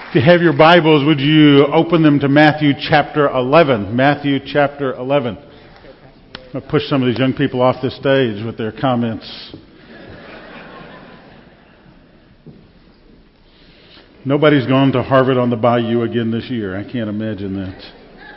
If you have your Bibles, would you open them to Matthew chapter 11? Matthew chapter 11. I'm going to push some of these young people off this stage with their comments. Nobody's gone to Harvard on the Bayou again this year. I can't imagine that.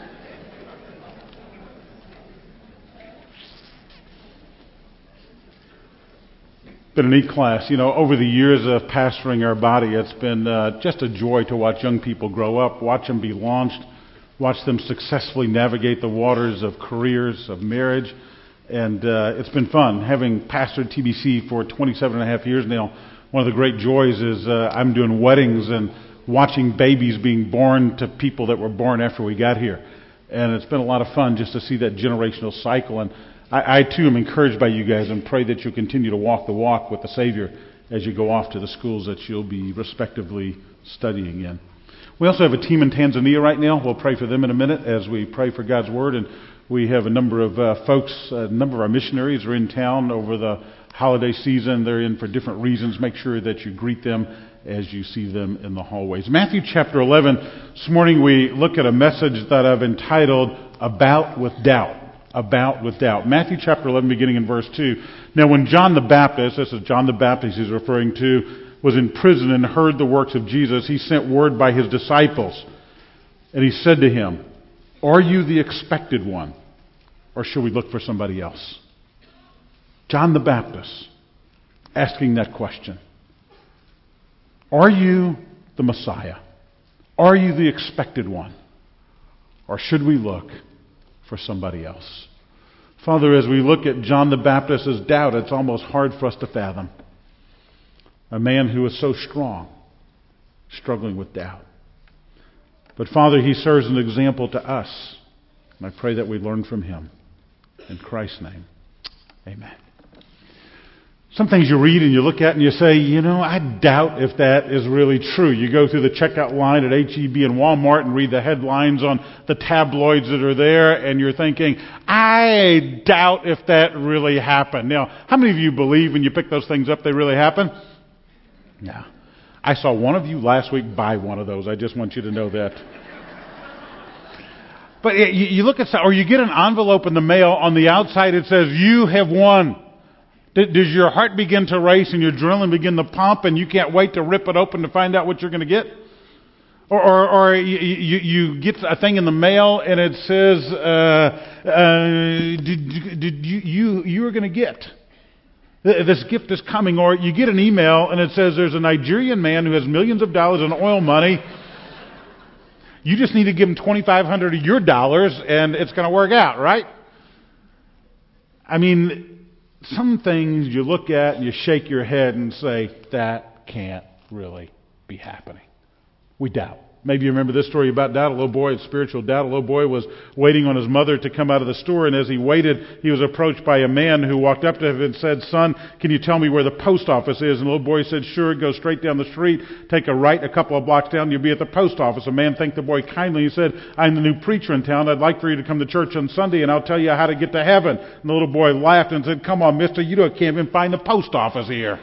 Been a neat class. You know, over the years of pastoring our body, it's been just a joy to watch young people grow up, watch them be launched, watch them successfully navigate the waters of careers, of marriage, and it's been fun. Having pastored TBC for 27 and a half years now, one of the great joys is I'm doing weddings and watching babies being born to people that were born after we got here. And it's been a lot of fun just to see that generational cycle. And I too am encouraged by you guys and pray that you'll continue to walk the walk with the Savior as you go off to the schools that you'll be respectively studying in. We also have a team in Tanzania right now. We'll pray for them in a minute as we pray for God's Word. And we have a number of a number of our missionaries are in town over the holiday season. They're in for different reasons. Make sure that you greet them as you see them in the hallways. Matthew chapter 11. This morning we look at a message that I've entitled, About with Doubt. About with doubt. Matthew chapter 11, beginning in verse 2. Now when John the Baptist, this is John the Baptist he's referring to, was in prison and heard the works of Jesus, he sent word by his disciples. And he said to him, Are you the expected one? Or should we look for somebody else? John the Baptist asking that question. Are you the Messiah? Are you the expected one? Or should we look for somebody else? Father, as we look at John the Baptist's doubt, it's almost hard for us to fathom. A man who is so strong, struggling with doubt. But Father, he serves an example to us. And I pray that we learn from him. In Christ's name, amen. Some things you read and you look at and you say, I doubt if that is really true. You go through the checkout line at H-E-B and Walmart and read the headlines on the tabloids that are there, and you're thinking, I doubt if that really happened. Now, how many of you believe when you pick those things up they really happen? Yeah. I saw one of you last week buy one of those. I just want you to know that. But you look at, or you get an envelope in the mail, on the outside it says, you have won. Does your heart begin to race and your adrenaline begin to pump and you can't wait to rip it open to find out what you're going to get? Or you get a thing in the mail and it says, you are going to get. This gift is coming. Or you get an email and it says there's a Nigerian man who has millions of dollars in oil money. You just need to give him $2,500 of your dollars and it's going to work out, right? I mean, some things you look at and you shake your head and say, that can't really be happening. We doubt. Maybe you remember this story about doubt. A little boy, spiritual doubt. A little boy was waiting on his mother to come out of the store, and as he waited, he was approached by a man who walked up to him and said, Son, can you tell me where the post office is? And the little boy said, Sure, go straight down the street, take a right a couple of blocks down, and you'll be at the post office. The man thanked the boy kindly. He said, I'm the new preacher in town. I'd like for you to come to church on Sunday, and I'll tell you how to get to heaven. And the little boy laughed and said, Come on, mister, you can't even find the post office here.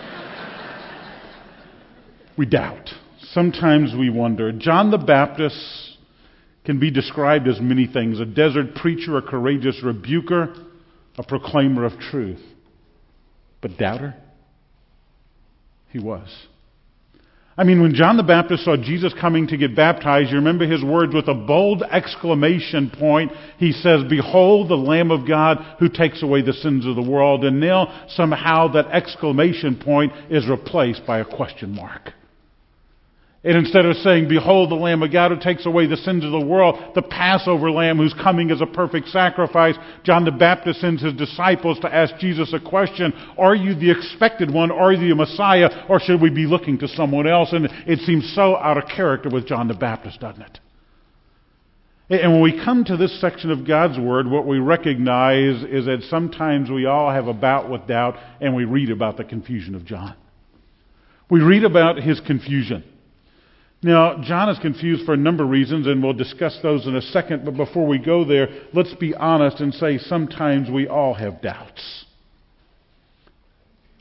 We doubt. Sometimes we wonder. John the Baptist can be described as many things: a desert preacher, a courageous rebuker, a proclaimer of truth. But doubter? He was. I mean, when John the Baptist saw Jesus coming to get baptized, you remember his words with a bold exclamation point. He says, Behold the Lamb of God who takes away the sins of the world. And now somehow that exclamation point is replaced by a question mark. And instead of saying, Behold the Lamb of God who takes away the sins of the world, the Passover Lamb who's coming as a perfect sacrifice, John the Baptist sends his disciples to ask Jesus a question. Are you the expected one? Are you the Messiah? Or should we be looking to someone else? And it seems so out of character with John the Baptist, doesn't it? And when we come to this section of God's Word, what we recognize is that sometimes we all have a bout with doubt, and we read about the confusion of John. We read about his confusion. Now, John is confused for a number of reasons, and we'll discuss those in a second. But before we go there, let's be honest and say sometimes we all have doubts.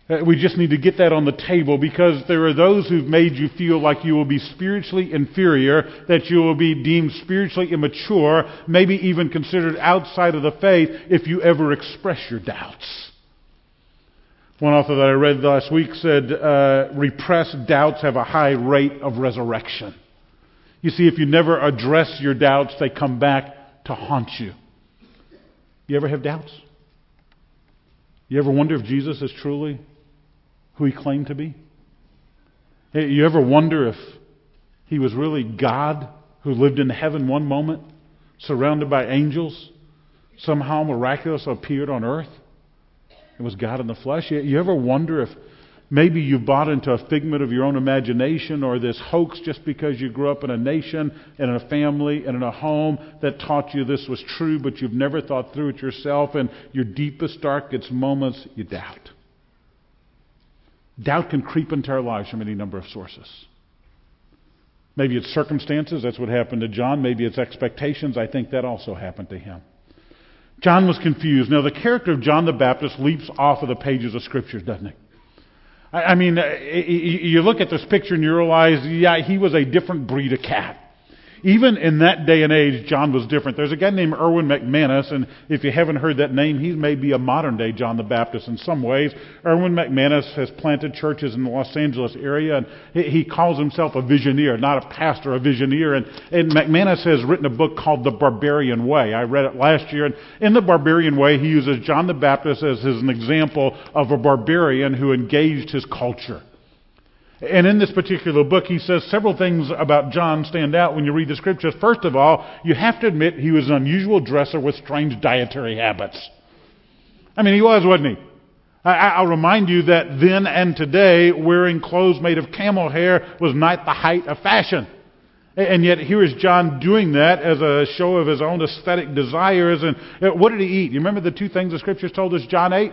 We just need to get that on the table, because there are those who've made you feel like you will be spiritually inferior, that you will be deemed spiritually immature, maybe even considered outside of the faith if you ever express your doubts. One author that I read last week said, repressed doubts have a high rate of resurrection. You see, if you never address your doubts, they come back to haunt you. You ever have doubts? You ever wonder if Jesus is truly who he claimed to be? You ever wonder if he was really God who lived in heaven one moment, surrounded by angels, somehow miraculously appeared on earth? It was God in the flesh. You ever wonder if maybe you bought into a figment of your own imagination, or this hoax just because you grew up in a nation and in a family and in a home that taught you this was true, but you've never thought through it yourself, and your deepest, darkest moments, you doubt. Doubt can creep into our lives from any number of sources. Maybe it's circumstances. That's what happened to John. Maybe it's expectations. I think that also happened to him. John was confused. Now, the character of John the Baptist leaps off of the pages of Scriptures, doesn't it? I mean, you look at this picture and you realize, yeah, he was a different breed of cat. Even in that day and age, John was different. There's a guy named Erwin McManus, and if you haven't heard that name, he may be a modern-day John the Baptist in some ways. Erwin McManus has planted churches in the Los Angeles area, and he calls himself a visioneer, not a pastor, a visioneer. And McManus has written a book called The Barbarian Way. I read it last year, and in The Barbarian Way, he uses John the Baptist as an example of a barbarian who engaged his culture. And in this particular book, he says several things about John stand out when you read the Scriptures. First of all, you have to admit he was an unusual dresser with strange dietary habits. I mean, he was, wasn't he? I'll remind you that then and today, wearing clothes made of camel hair was not the height of fashion. And yet here is John doing that as a show of his own aesthetic desires. And what did he eat? You remember the two things the Scriptures told us John ate?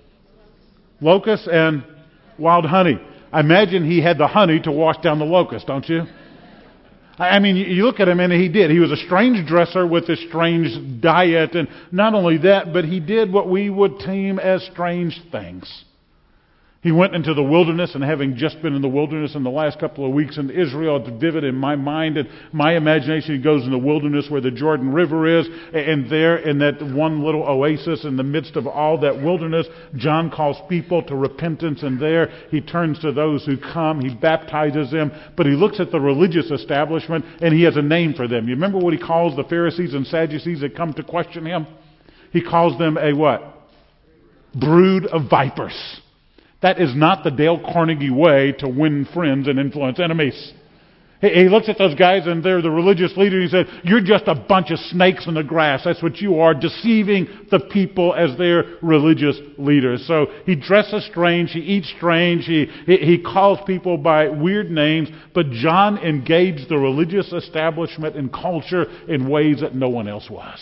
Locusts and wild honey. I imagine he had the honey to wash down the locust, don't you? I mean, you look at him, and he did. He was a strange dresser with a strange diet. And not only that, but he did what we would deem as strange things. He went into the wilderness, and having just been in the wilderness in the last couple of weeks in Israel, it's vivid in my mind and my imagination. He goes in the wilderness where the Jordan River is, and there in that one little oasis in the midst of all that wilderness, John calls people to repentance, and there he turns to those who come, he baptizes them, but he looks at the religious establishment, and he has a name for them. You remember what he calls the Pharisees and Sadducees that come to question him? He calls them a what? Brood of vipers. That is not the Dale Carnegie way to win friends and influence enemies. He looks at those guys, and they're the religious leaders. He said, you're just a bunch of snakes in the grass. That's what you are, deceiving the people as their religious leaders. So he dresses strange. He eats strange. He calls people by weird names. But John engaged the religious establishment and culture in ways that no one else was.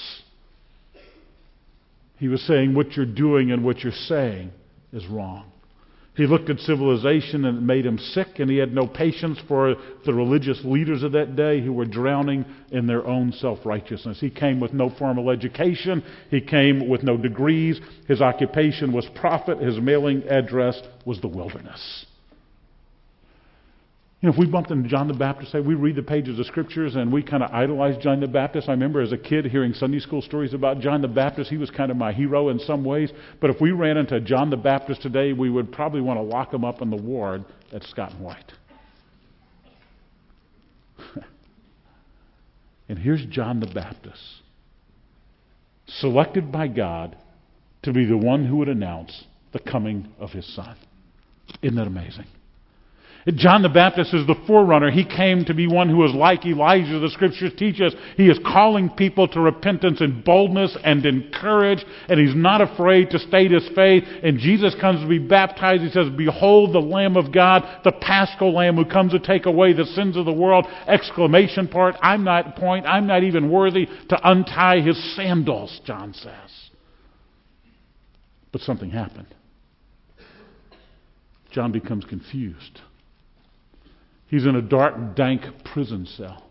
He was saying what you're doing and what you're saying is wrong. He looked at civilization, and it made him sick, and he had no patience for the religious leaders of that day who were drowning in their own self-righteousness. He came with no formal education. He came with no degrees. His occupation was prophet. His mailing address was the wilderness. You know, if we bumped into John the Baptist, say we read the pages of Scriptures and we kind of idolize John the Baptist. I remember as a kid hearing Sunday school stories about John the Baptist. He was kind of my hero in some ways. But if we ran into John the Baptist today, we would probably want to lock him up in the ward at Scott and White. And here's John the Baptist, selected by God to be the one who would announce the coming of his Son. Isn't that amazing? John the Baptist is the forerunner. He came to be one who is like Elijah. The Scriptures teach us he is calling people to repentance in boldness and in courage, and he's not afraid to state his faith. And Jesus comes to be baptized. He says, behold the Lamb of God, the Paschal Lamb who comes to take away the sins of the world. Exclamation point, I'm not even worthy to untie his sandals, John says. But something happened. John becomes confused. He's in a dark, dank prison cell.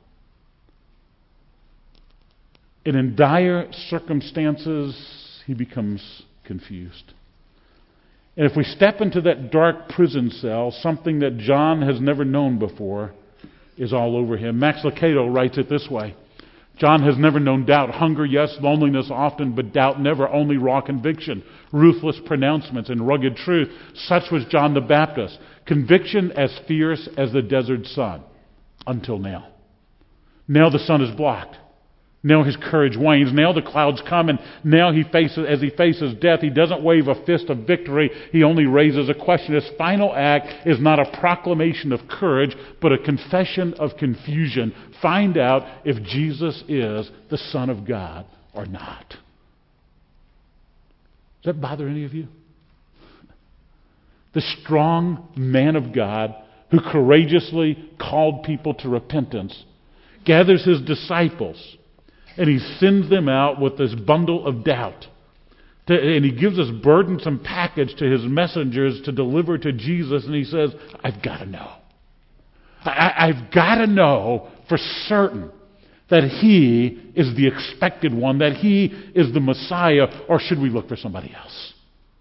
And in dire circumstances, he becomes confused. And if we step into that dark prison cell, something that John has never known before is all over him. Max Lucado writes it this way. John has never known doubt. Hunger, yes. Loneliness, often. But doubt, never. Only raw conviction. Ruthless pronouncements and rugged truth. Such was John the Baptist. Conviction as fierce as the desert sun. Until now. Now the sun is blocked. Now his courage wanes. Now the clouds come, and now as he faces death, he doesn't wave a fist of victory. He only raises a question. His final act is not a proclamation of courage, but a confession of confusion. Find out if Jesus is the Son of God or not. Does that bother any of you? The strong man of God who courageously called people to repentance gathers his disciples, and he sends them out with this bundle of doubt. And he gives this burdensome package to his messengers to deliver to Jesus. And he says, I've got to know. I've got to know for certain that he is the expected one, that he is the Messiah, or should we look for somebody else?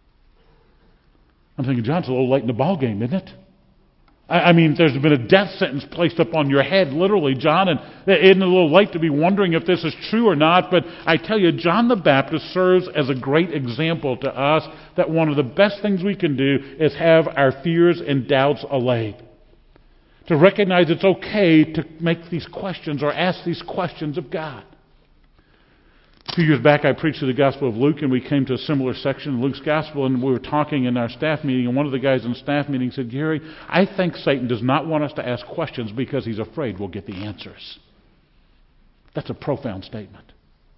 I'm thinking, John's a little late in the ballgame, isn't it? I mean, there's been a death sentence placed upon your head, literally, John, and it isn't a little late to be wondering if this is true or not, but I tell you, John the Baptist serves as a great example to us that one of the best things we can do is have our fears and doubts allayed. To recognize it's okay to make these questions or ask these questions of God. A few years back, I preached through the Gospel of Luke, and we came to a similar section in Luke's Gospel, and we were talking in our staff meeting, and one of the guys in the staff meeting said, Gary, I think Satan does not want us to ask questions because he's afraid we'll get the answers. That's a profound statement.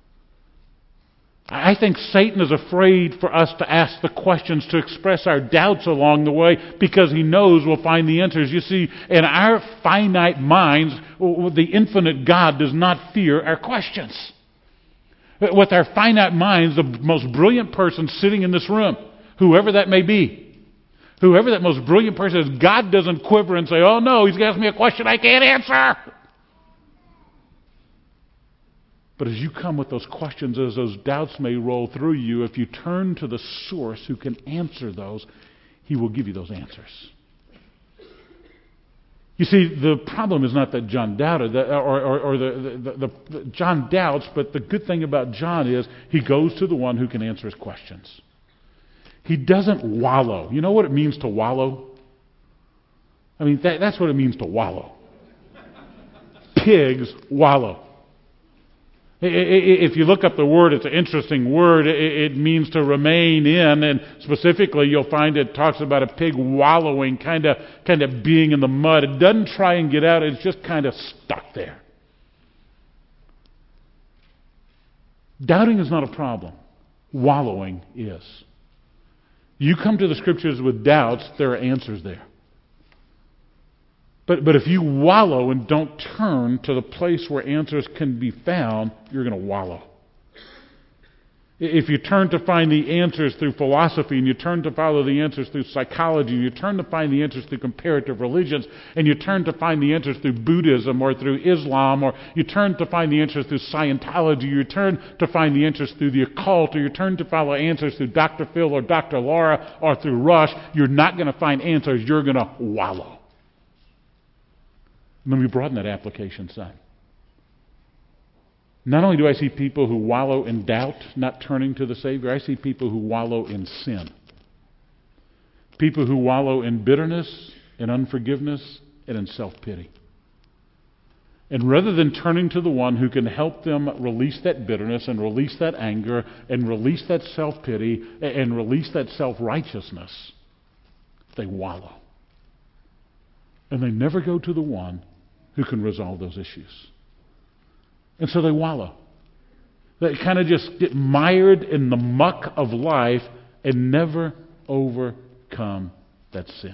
I think Satan is afraid for us to ask the questions, to express our doubts along the way, because he knows we'll find the answers. You see, in our finite minds, the infinite God does not fear our questions. With our finite minds, the most brilliant person sitting in this room, whoever that may be, whoever that most brilliant person is, God doesn't quiver and say, oh no, he's going to ask me a question I can't answer. But as you come with those questions, as those doubts may roll through you, if you turn to the source who can answer those, he will give you those answers. You see, the problem is not that John doubted, John doubts, but the good thing about John is he goes to the one who can answer his questions. He doesn't wallow. You know what it means to wallow? I mean, that's what it means to wallow. Pigs wallow. If you look up the word, it's an interesting word. It means to remain in, and specifically you'll find it talks about a pig wallowing, kind of being in the mud. It doesn't try and get out, it's just kind of stuck there. Doubting is not a problem. Wallowing is. You come to the Scriptures with doubts, there are answers there. But if you wallow and don't turn to the place where answers can be found, you're going to wallow. If you turn to find the answers through philosophy, and you turn to follow the answers through psychology, and you turn to find the answers through comparative religions, and you turn to find the answers through Buddhism or through Islam, or you turn to find the answers through Scientology, you turn to find the answers through the occult, or you turn to follow answers through Dr. Phil or Dr. Laura or through Rush, you're not going to find answers. You're going to wallow. Let me broaden that application, son. Not only do I see people who wallow in doubt, not turning to the Savior, I see people who wallow in sin. People who wallow in bitterness, in unforgiveness, and in self-pity. And rather than turning to the one who can help them release that bitterness and release that anger and release that self-pity and release that self-righteousness, they wallow. And they never go to the one who can resolve those issues. And so they wallow. They kind of just get mired in the muck of life and never overcome that sin.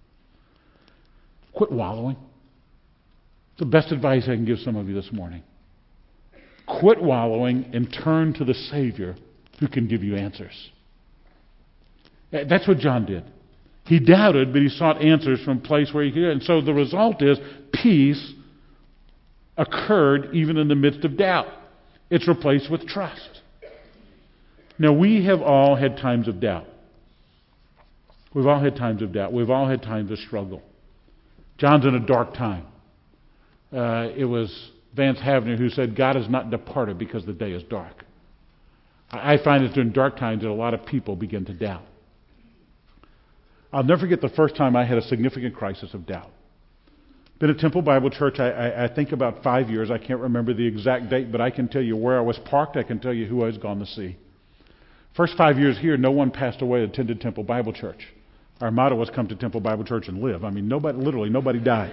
Quit wallowing. It's the best advice I can give some of you this morning. Quit wallowing and turn to the Savior who can give you answers. That's what John did. He doubted, but he sought answers from a place where he could. And so the result is peace occurred even in the midst of doubt. It's replaced with trust. Now, we have all had times of doubt. We've all had times of doubt. We've all had times of struggle. John's in a dark time. It was Vance Havner who said, God has not departed because the day is dark. I find it's during dark times that a lot of people begin to doubt. I'll never forget the first time I had a significant crisis of doubt. Been at Temple Bible Church, I think about 5 years. I can't remember the exact date, but I can tell you where I was parked. I can tell you who I was gone to see. First 5 years here, no one passed away that attended Temple Bible Church. Our motto was come to Temple Bible Church and live. I mean, nobody died.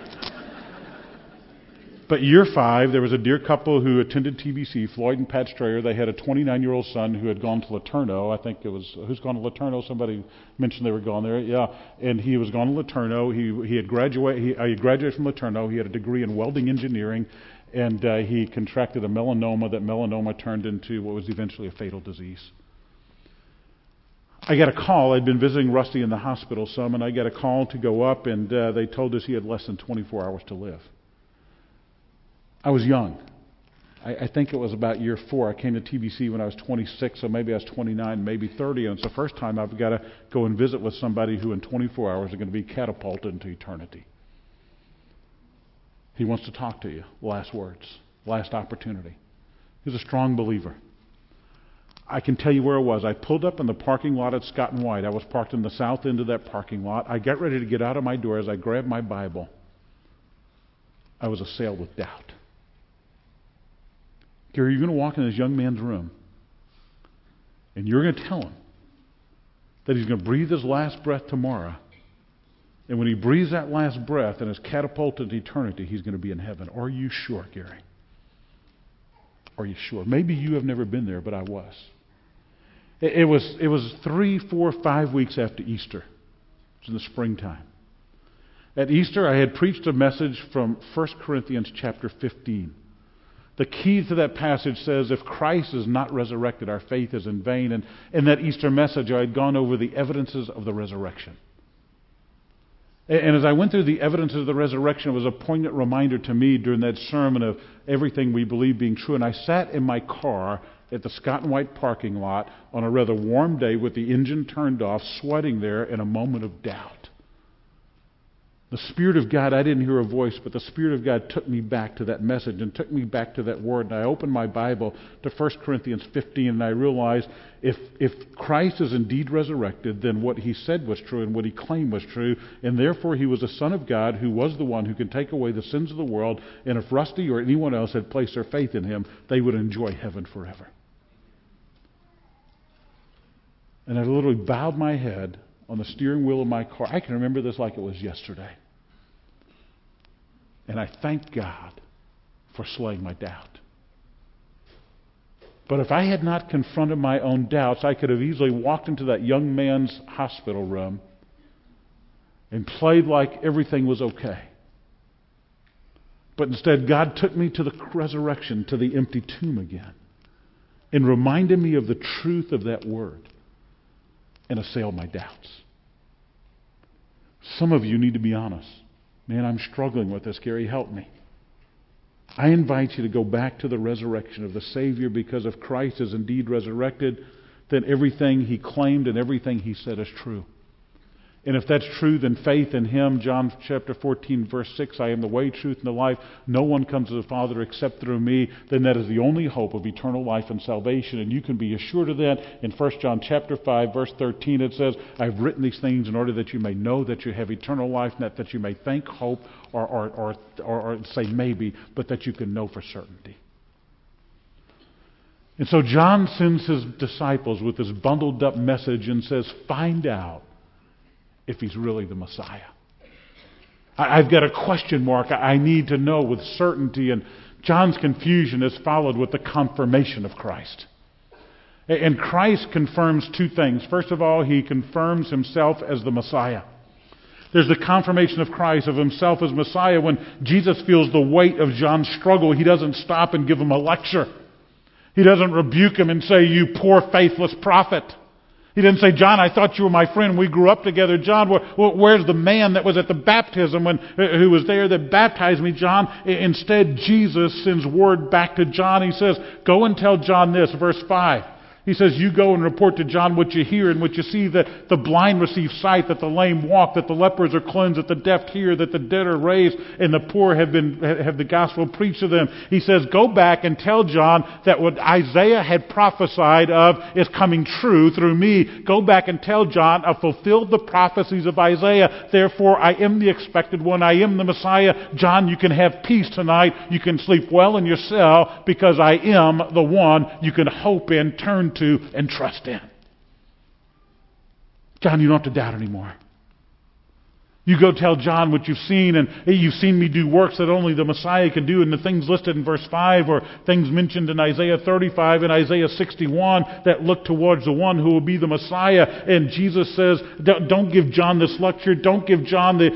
But year 5, there was a dear couple who attended TBC, Floyd and Pat Strayer. They had a 29-year-old son who had gone to LeTourneau. I think it was, who's gone to LeTourneau? Somebody mentioned they were gone there. Yeah, and he was gone to LeTourneau. He had graduated from LeTourneau. He had a degree in welding engineering, and he contracted a melanoma. That melanoma turned into what was eventually a fatal disease. I got a call. I'd been visiting Rusty in the hospital some, and I got a call to go up, and they told us he had less than 24 hours to live. I was young. I think it was about year 4. I came to TBC when I was 26, so maybe I was 29, maybe 30, and it's the first time I've got to go and visit with somebody who in 24 hours are going to be catapulted into eternity. He wants to talk to you. Last words. Last opportunity. He's a strong believer. I can tell you where I was. I pulled up in the parking lot at Scott and White. I was parked in the south end of that parking lot. I got ready to get out of my door. As I grabbed my Bible, I was assailed with doubt. Gary, you're going to walk in this young man's room, and you're going to tell him that he's going to breathe his last breath tomorrow. And when he breathes that last breath and is catapulted to eternity, he's going to be in heaven. Are you sure, Gary? Are you sure? Maybe you have never been there, but I was. It was 3, 4, 5 weeks after Easter. It was in the springtime. At Easter, I had preached a message from 1 Corinthians chapter 15. The key to that passage says, if Christ is not resurrected, our faith is in vain. And in that Easter message, I had gone over the evidences of the resurrection. And as I went through the evidences of the resurrection, it was a poignant reminder to me during that sermon of everything we believe being true. And I sat in my car at the Scott and White parking lot on a rather warm day with the engine turned off, sweating there in a moment of doubt. The Spirit of God, I didn't hear a voice, but the Spirit of God took me back to that message and took me back to that word. And I opened my Bible to 1 Corinthians 15, and I realized if Christ is indeed resurrected, then what he said was true and what he claimed was true, and therefore he was the Son of God who was the one who could take away the sins of the world, and if Rusty or anyone else had placed their faith in him, they would enjoy heaven forever. And I literally bowed my head on the steering wheel of my car. I can remember this like it was yesterday. And I thank God for slaying my doubt. But if I had not confronted my own doubts, I could have easily walked into that young man's hospital room and played like everything was okay. But instead, God took me to the resurrection, to the empty tomb again, and reminded me of the truth of that word and assailed my doubts. Some of you need to be honest. Man, I'm struggling with this. Gary, help me. I invite you to go back to the resurrection of the Savior, because if Christ is indeed resurrected, then everything he claimed and everything he said is true. And if that's true, then faith in him, John chapter 14, verse 6, I am the way, truth, and the life. No one comes to the Father except through me. Then that is the only hope of eternal life and salvation. And you can be assured of that. In 1 John chapter 5, verse 13, it says, I've written these things in order that you may know that you have eternal life, not that you may think, hope, or say maybe, but that you can know for certainty. And so John sends his disciples with this bundled up message and says, find out if he's really the Messiah. I've got a question mark. I need to know with certainty. And John's confusion is followed with the confirmation of Christ. And Christ confirms two things. First of all, he confirms himself as the Messiah. There's the confirmation of Christ, of himself as Messiah. When Jesus feels the weight of John's struggle, he doesn't stop and give him a lecture. He doesn't rebuke him and say, you poor faithless prophet. He didn't say, John, I thought you were my friend. We grew up together. John, where's the man that was at the baptism who was there that baptized me, John? Instead, Jesus sends word back to John. He says, go and tell John this, verse 5. He says, you go and report to John what you hear and what you see, that the blind receive sight, that the lame walk, that the lepers are cleansed, that the deaf hear, that the dead are raised, and the poor have the gospel preached to them. He says, go back and tell John that what Isaiah had prophesied of is coming true through me. Go back and tell John, I've fulfilled the prophecies of Isaiah. Therefore, I am the expected one. I am the Messiah. John, you can have peace tonight. You can sleep well in your cell because I am the one you can hope in, turn to, and trust in. John, you don't have to doubt anymore. You go tell John what you've seen, and hey, you've seen me do works that only the Messiah can do, and the things listed in verse 5 or things mentioned in Isaiah 35 and Isaiah 61 that look towards the one who will be the Messiah. And Jesus says, don't give John this lecture. Don't give John this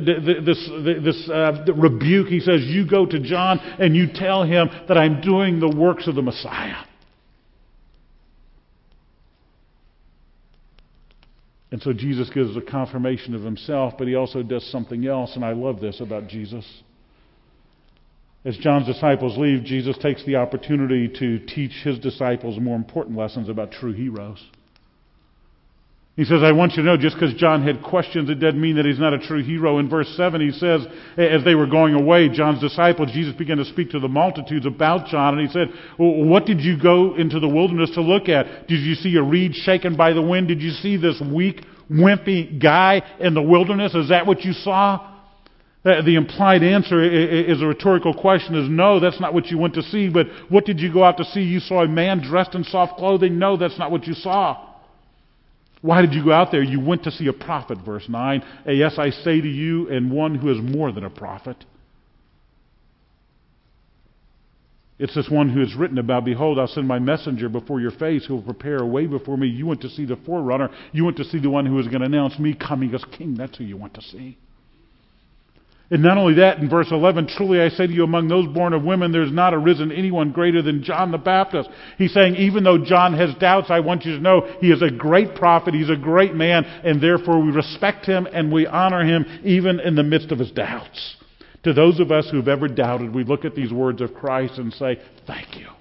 rebuke. He says, you go to John and you tell him that I'm doing the works of the Messiah. And so Jesus gives a confirmation of himself, but he also does something else, and I love this about Jesus. As John's disciples leave, Jesus takes the opportunity to teach his disciples more important lessons about true heroes. He says, I want you to know, just because John had questions, it doesn't mean that he's not a true hero. In verse 7, he says, as they were going away, John's disciples, Jesus began to speak to the multitudes about John, and he said, well, what did you go into the wilderness to look at? Did you see a reed shaken by the wind? Did you see this weak, wimpy guy in the wilderness? Is that what you saw? The implied answer is a rhetorical question, is no, that's not what you went to see. But what did you go out to see? You saw a man dressed in soft clothing? No, that's not what you saw. Why did you go out there? You went to see a prophet, verse 9. Yes, I say to you, and one who is more than a prophet. It's this one who is written about, behold, I'll send my messenger before your face who will prepare a way before me. You went to see the forerunner. You went to see the one who is going to announce me coming as king. That's who you went to see. And not only that, in verse 11, truly I say to you, among those born of women, there's not arisen anyone greater than John the Baptist. He's saying, even though John has doubts, I want you to know he is a great prophet, he's a great man, and therefore we respect him and we honor him even in the midst of his doubts. To those of us who've ever doubted, we look at these words of Christ and say, thank you.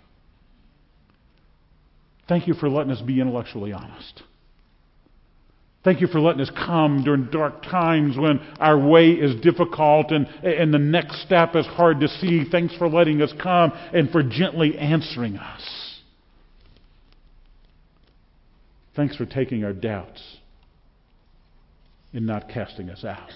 Thank you for letting us be intellectually honest. Thank you for letting us come during dark times when our way is difficult and the next step is hard to see. Thanks for letting us come and for gently answering us. Thanks for taking our doubts and not casting us out.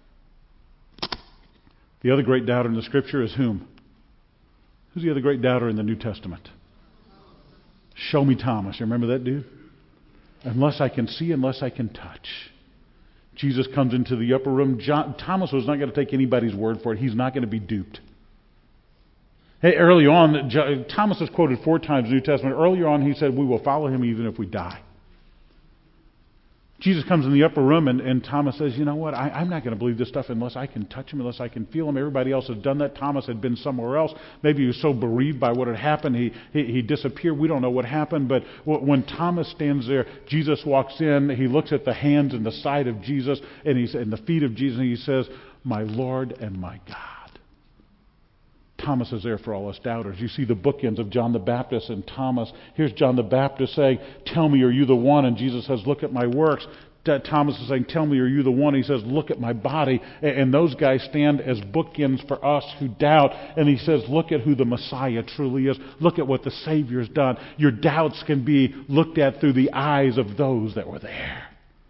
The other great doubter in the Scripture is whom? Who's the other great doubter in the New Testament? Show me Thomas. You remember that dude? Unless I can see, unless I can touch. Jesus comes into the upper room. Thomas was not going to take anybody's word for it. He's not going to be duped. Hey, early on, Thomas is quoted 4 times in the New Testament. Earlier on, he said, we will follow him even if we die. Jesus comes in the upper room and Thomas says, you know what, I'm not going to believe this stuff unless I can touch him, unless I can feel him. Everybody else has done that. Thomas had been somewhere else. Maybe he was so bereaved by what had happened, he disappeared. We don't know what happened, but when Thomas stands there, Jesus walks in, he looks at the hands and the side of Jesus and the feet of Jesus, and he says, my Lord and my God. Thomas is there for all us doubters. You see the bookends of John the Baptist and Thomas. Here's John the Baptist saying, tell me, are you the one? And Jesus says, look at my works. Thomas is saying, tell me, are you the one? He says, look at my body. And those guys stand as bookends for us who doubt. And he says, look at who the Messiah truly is. Look at what the Savior's done. Your doubts can be looked at through the eyes of those that were there.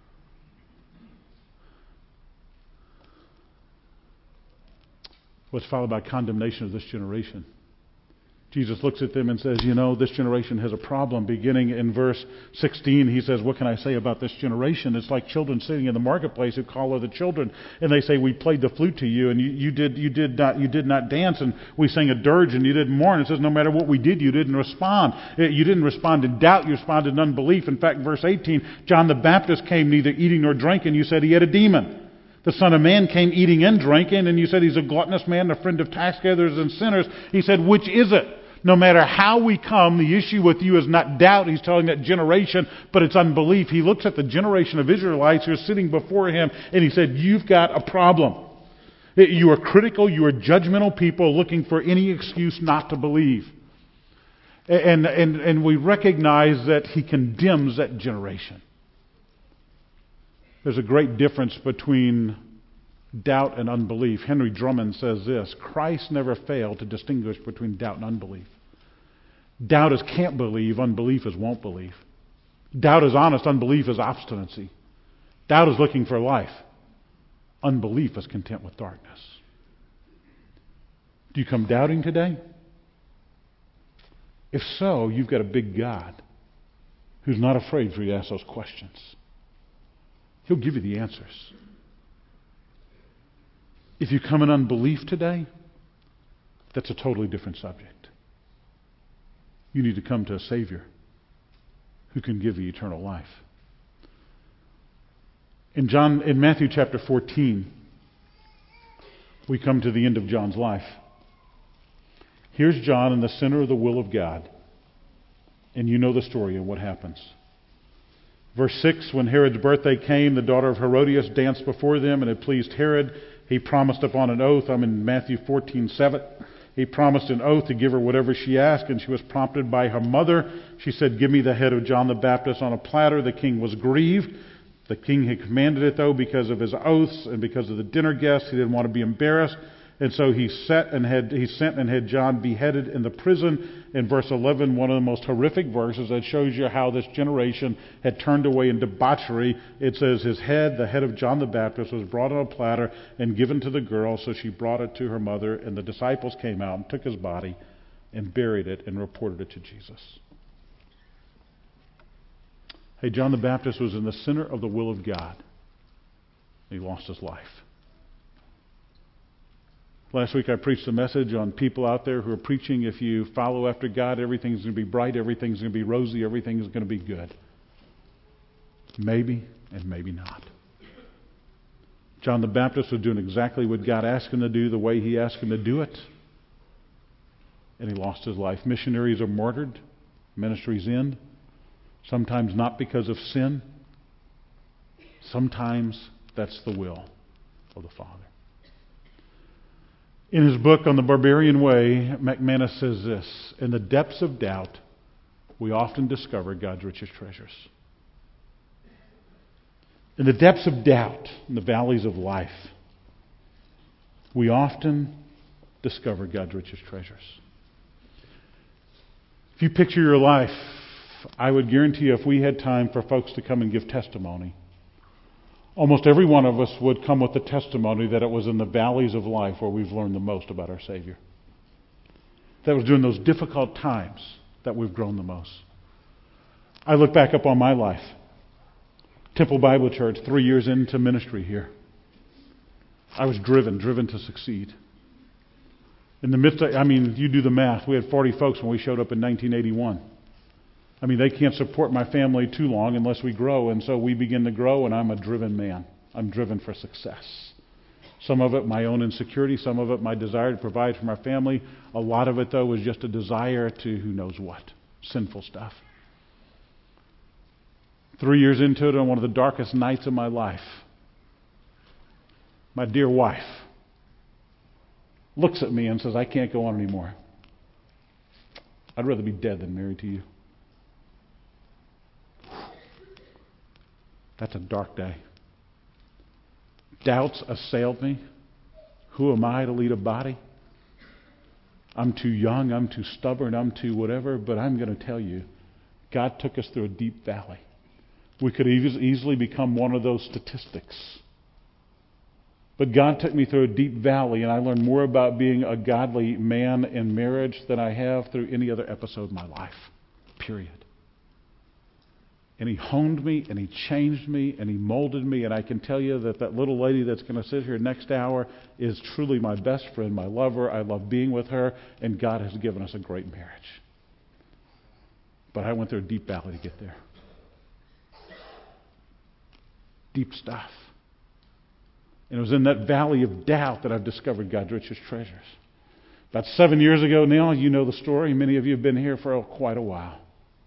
What's followed by condemnation of this generation? Jesus looks at them and says, you know, this generation has a problem. Beginning in verse 16, he says, what can I say about this generation? It's like children sitting in the marketplace who call other children, and they say, we played the flute to you, and you did not dance, and we sang a dirge, and you didn't mourn. It says, no matter what we did, you didn't respond. You didn't respond in doubt, you responded in unbelief. In fact, verse 18, John the Baptist came neither eating nor drinking. You said he had a demon. The Son of Man came eating and drinking, and you said he's a gluttonous man, a friend of tax gatherers and sinners. He said, which is it? No matter how we come, the issue with you is not doubt, he's telling that generation, but it's unbelief. He looks at the generation of Israelites who are sitting before him, and he said, you've got a problem. You are critical, you are judgmental people looking for any excuse not to believe. And we recognize that he condemns that generation. There's a great difference between doubt and unbelief. Henry Drummond says this: Christ never failed to distinguish between doubt and unbelief. Doubt is can't believe, unbelief is won't believe. Doubt is honest, unbelief is obstinacy. Doubt is looking for life. Unbelief is content with darkness. Do you come doubting today? If so, you've got a big God who's not afraid for you to ask those questions. He'll give you the answers. If you come in unbelief today, that's a totally different subject. You need to come to a Savior who can give you eternal life. In Matthew chapter 14, we come to the end of John's life. Here's John in the center of the will of God. And you know the story of what happens. Verse 6, when Herod's birthday came, the daughter of Herodias danced before them, and it pleased Herod. He promised upon an oath. I'm in Matthew 14:7. He promised an oath to give her whatever she asked, and she was prompted by her mother. She said, "Give me the head of John the Baptist on a platter." The king was grieved. The king had commanded it, though, because of his oaths and because of the dinner guests. He didn't want to be embarrassed. And so he sent and had John beheaded in the prison. In verse 11, one of the most horrific verses that shows you how this generation had turned away in debauchery. It says, his head, the head of John the Baptist, was brought on a platter and given to the girl. So she brought it to her mother, and the disciples came out and took his body and buried it and reported it to Jesus. Hey, John the Baptist was in the center of the will of God. He lost his life. Last week I preached a message on people out there who are preaching, if you follow after God, everything's going to be bright, everything's going to be rosy, everything's going to be good. Maybe and maybe not. John the Baptist was doing exactly what God asked him to do, the way he asked him to do it. And he lost his life. Missionaries are martyred. Ministries end. Sometimes not because of sin. Sometimes that's the will of the Father. In his book on the Barbarian Way, McManus says this: in the depths of doubt, we often discover God's richest treasures. In the depths of doubt, in the valleys of life, we often discover God's richest treasures. If you picture your life, I would guarantee you if we had time for folks to come and give testimony, almost every one of us would come with the testimony that it was in the valleys of life where we've learned the most about our Savior. That was during those difficult times that we've grown the most. I look back up on my life. Temple Bible Church, 3 years into ministry here. I was driven to succeed. In the midst of, you do the math. We had 40 folks when we showed up in 1981. They can't support my family too long unless we grow, and so we begin to grow, and I'm a driven man. I'm driven for success. Some of it my own insecurity, some of it my desire to provide for my family. A lot of it, though, was just a desire to who knows what, sinful stuff. 3 years into it, on one of the darkest nights of my life, my dear wife looks at me and says, "I can't go on anymore. I'd rather be dead than married to you." That's a dark day. Doubts assailed me. Who am I to lead a body? I'm too young, I'm too stubborn, I'm too whatever, but I'm going to tell you, God took us through a deep valley. We could easily become one of those statistics. But God took me through a deep valley, and I learned more about being a godly man in marriage than I have through any other episode in my life. Period. And He honed me, and He changed me, and He molded me, and I can tell you that little lady that's going to sit here next hour is truly my best friend, my lover. I love being with her, and God has given us a great marriage. But I went through a deep valley to get there. Deep stuff. And it was in that valley of doubt that I've discovered God's richest treasures. About 7 years ago now, you know the story. Many of you have been here for quite a while.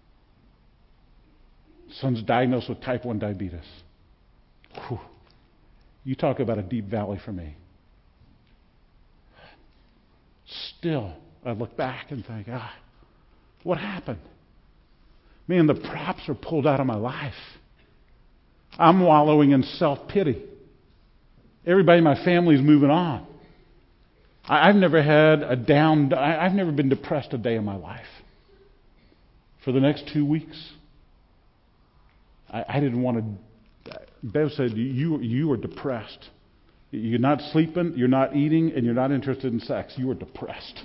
Son's diagnosed with type 1 diabetes. Whew. You talk about a deep valley for me. Still, I look back and think, What happened? Man, the props are pulled out of my life. I'm wallowing in self-pity. Everybody in my family's moving on. I've never been depressed a day in my life. For the next 2 weeks, I didn't want to. Bev said, you are depressed. You're not sleeping, you're not eating, and you're not interested in sex. You are depressed.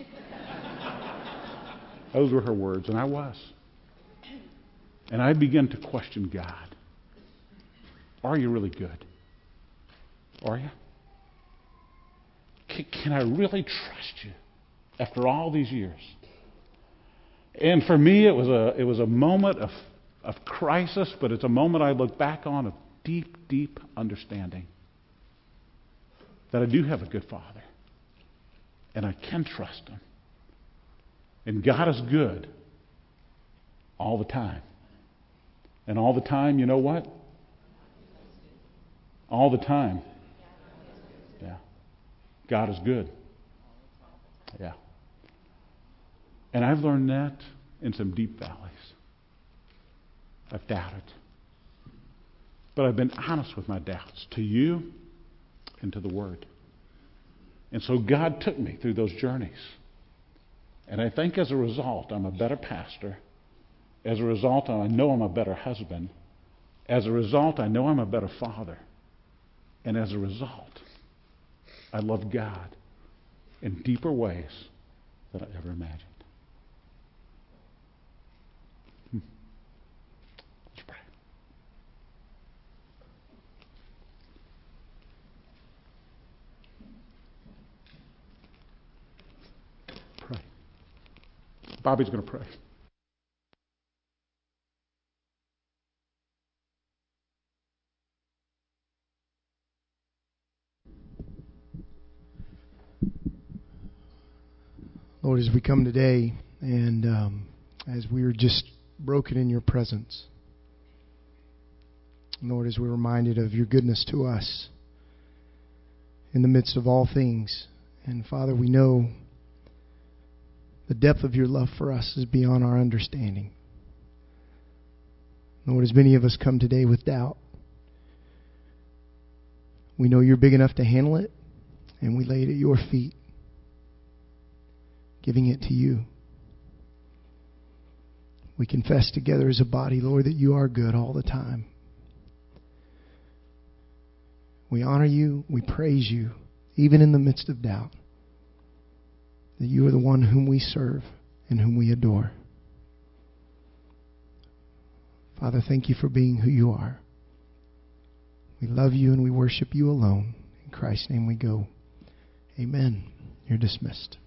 Those were her words, and I was. And I began to question God. Are you really good? Are you? Can I really trust you after all these years? And for me, it was a moment of crisis, but it's a moment I look back on of deep, deep understanding that I do have a good Father, and I can trust Him. And God is good all the time. And all the time, you know what? All the time. Yeah. God is good. Yeah. And I've learned that in some deep valleys. I've doubted. But I've been honest with my doubts to you and to the Word. And so God took me through those journeys. And I think as a result, I'm a better pastor. As a result, I know I'm a better husband. As a result, I know I'm a better father. And as a result, I love God in deeper ways than I ever imagined. Let's pray. Pray. Bobby's going to pray. Lord, as we come today and as we are just broken in your presence, Lord, as we're reminded of your goodness to us in the midst of all things. And Father, we know the depth of your love for us is beyond our understanding. Lord, as many of us come today with doubt, we know you're big enough to handle it, and we lay it at your feet, giving it to you. We confess together as a body, Lord, that you are good all the time. We honor you, we praise you, even in the midst of doubt, that you are the one whom we serve and whom we adore. Father, thank you for being who you are. We love you and we worship you alone. In Christ's name we go. Amen. You're dismissed.